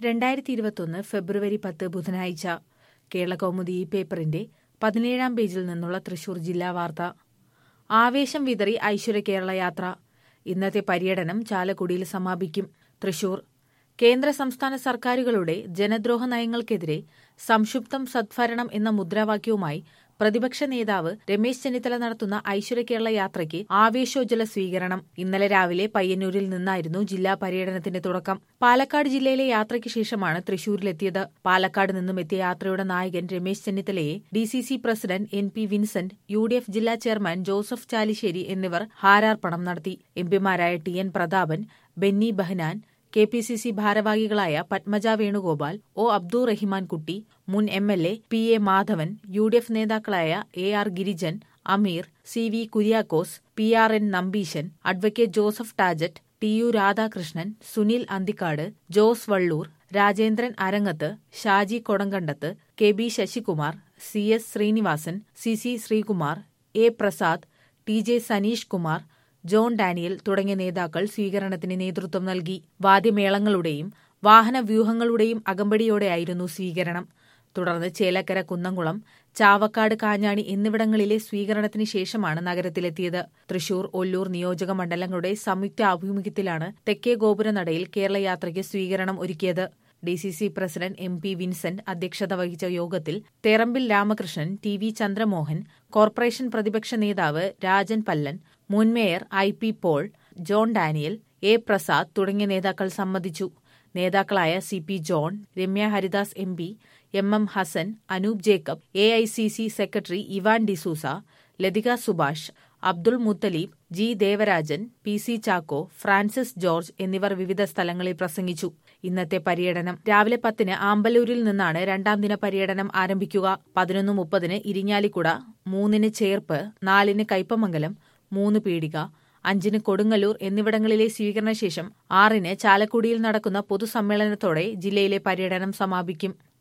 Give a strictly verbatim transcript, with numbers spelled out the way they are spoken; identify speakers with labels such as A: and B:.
A: രണ്ടായിരത്തി ഇരുപത്തൊന്ന് ഫെബ്രുവരി പത്ത് ബുധനാഴ്ച കേരളകൗമുദി ഈ പേപ്പറിന്റെ പതിനേഴാം പേജിൽ നിന്നുള്ള തൃശൂർ ജില്ലാ വാർത്ത. ആവേശം വിതറി ഐശ്വര്യ കേരള യാത്ര. ഇന്നത്തെ പര്യടനം ചാലക്കുടിയിൽ സമാപിക്കും. തൃശൂർ. കേന്ദ്ര സംസ്ഥാന സർക്കാരുകളുടെ ജനദ്രോഹ നയങ്ങൾക്കെതിരെ സംക്ഷുബ്ധം സദ്ഭരണം എന്ന മുദ്രാവാക്യവുമായി പ്രതിപക്ഷ നേതാവ് രമേശ് ചെന്നിത്തല നടത്തുന്ന ഐശ്വര്യ കേരള യാത്രയ്ക്ക് ആവേശോജ്വല സ്വീകരണം. ഇന്നലെ രാവിലെ പയ്യന്നൂരിൽ നിന്നായിരുന്നു ജില്ലാ പര്യടനത്തിന്റെ തുടക്കം. പാലക്കാട് ജില്ലയിലെ യാത്രയ്ക്ക് ശേഷമാണ് തൃശൂരിലെത്തിയത്. പാലക്കാട് നിന്നും എത്തിയ യാത്രയുടെ നായകൻ രമേശ് ചെന്നിത്തലയെ D C C president N P Vincent, U D F ജില്ലാ ചെയർമാൻ ജോസഫ് ചാലിശ്ശേരി എന്നിവർ ഹാരാർപ്പണം നടത്തി. എംപിമാരായ T N Prathapan, Benny Behanan, K P C C ഭാരവാഹികളായ പത്മജ വേണുഗോപാൽ, ഒ അബ്ദുറഹിമാൻ കുട്ടി, മുൻ M L A P A Madhavan, U D F നേതാക്കളായ A R Girijan, Ameer, C V Kuriakose, P R N Nambeesan, advocate Joseph Tajet, T U Radhakrishnan, Sunil Anthikad, Jose Vallur, Rajendran Arangath, Shaji Kodankandath, K B Sasikumar, C S Srinivasan, C C Sreekumar, A Prasad, T J Saneesh Kumar, John Daniel തുടങ്ങിയ നേതാക്കൾ സ്വീകരണത്തിന് നേതൃത്വം നൽകി. വാദ്യമേളങ്ങളുടെയും വാഹനവ്യൂഹങ്ങളുടെയും അകമ്പടിയോടെയായിരുന്നു സ്വീകരണം. തുടർന്ന് ചേലക്കര, കുന്നംകുളം, ചാവക്കാട്, കാഞ്ഞാണി എന്നിവിടങ്ങളിലെ സ്വീകരണത്തിന് ശേഷമാണ് നഗരത്തിലെത്തിയത്. തൃശൂർ, ഒല്ലൂർ നിയോജക മണ്ഡലങ്ങളുടെ സംയുക്ത ആഭിമുഖ്യത്തിലാണ് തെക്കേ ഗോപുരനടയിൽ കേരള യാത്രയ്ക്ക് സ്വീകരണം ഒരുക്കിയത്. D C C president M P Vincent അധ്യക്ഷത വഹിച്ച യോഗത്തിൽ Therambil Ramakrishnan, T V Chandramohan, corporation പ്രതിപക്ഷ നേതാവ് രാജൻ പല്ലൻ, മുൻ mayor I P Paul, John Daniel, A Prasad തുടങ്ങിയ നേതാക്കൾ സംബന്ധിച്ചു. നേതാക്കളായ C P John, Ramya Haridas M P, M M Hassan, Anoop Jacob, A I C C secretary Ivan D'Souza, Lathika Subhash, Abdul Muthalib, G Devarajan, P C Chacko, Francis George എന്നിവർ വിവിധ സ്ഥലങ്ങളിൽ പ്രസംഗിച്ചു. ഇന്നത്തെ പര്യടനം. രാവിലെ പത്തിന് ആമ്പല്ലൂരിൽ നിന്നാണ് രണ്ടാം ദിന പര്യടനം ആരംഭിക്കുക. പതിനൊന്ന് മുപ്പതിന് ഇരിങ്ങാലിക്കുട, മൂന്നിന് ചേർപ്പ്, നാലിന് കയ്പമംഗലം, മൂന്ന് പീടിക, അഞ്ചിന് കൊടുങ്ങല്ലൂർ എന്നിവിടങ്ങളിലെ സ്വീകരണശേഷം ആറിന് ചാലക്കുടിയിൽ നടക്കുന്ന പൊതുസമ്മേളനത്തോടെ ജില്ലയിലെ പര്യടനം സമാപിക്കും.